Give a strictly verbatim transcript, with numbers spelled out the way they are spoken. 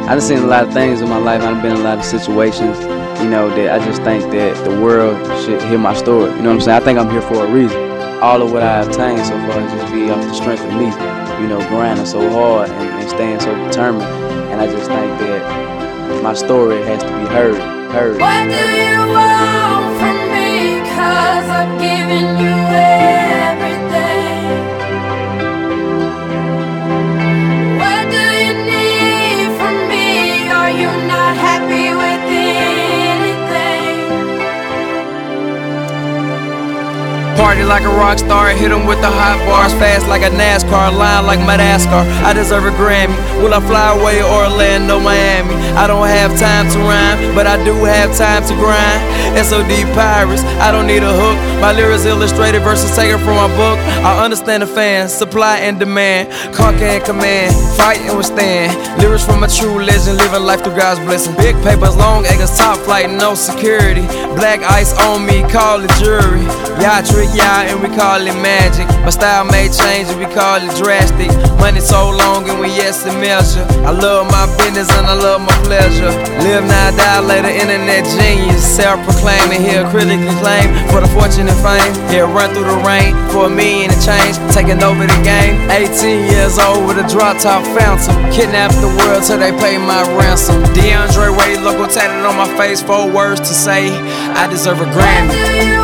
I done seen a lot of things in my life. I've been in a lot of situations, you know, that I just think that the world should hear my story. You know what I'm saying? I think I'm here for a reason. All of what I obtained so far is just be off the strength of me, you know, grinding so hard and, and staying so determined. And I just think that my story has to be heard, heard. What do you want from me? 'Cause I've given you everything. What do you need from me? Are you not happy with anything? Party like a rock star, hit 'em with the hot bars. Fast like a NASCAR, line like Madagascar. I deserve a Grammy. Will I fly away Orlando, Miami? I don't have time to rhyme, but I do have time to grind. S O D Pirates, I don't need a hook. My lyrics illustrated verses taken from my book. I understand the fans, supply and demand. Conquer and command, fight and withstand. Lyrics from a true legend, living life through God's blessing. Big papers, long acres, top flight, no security. Black ice on me, call it jury. Y'all trick y'all and we call it magic. My style may change and we call it drastic. Money so long and we yes to measure. I love my business and I love my pleasure. Live now, die later, internet genius. Self-proclaiming, here critically claimed for the fortune and fame. Yeah, run through the rain for a million and change, taking over the game. eighteen years old with a drop top phantom. Kidnapped the world till they pay my ransom. DeAndre Wade logo tatted on my face, four words to say, I deserve a Grammy.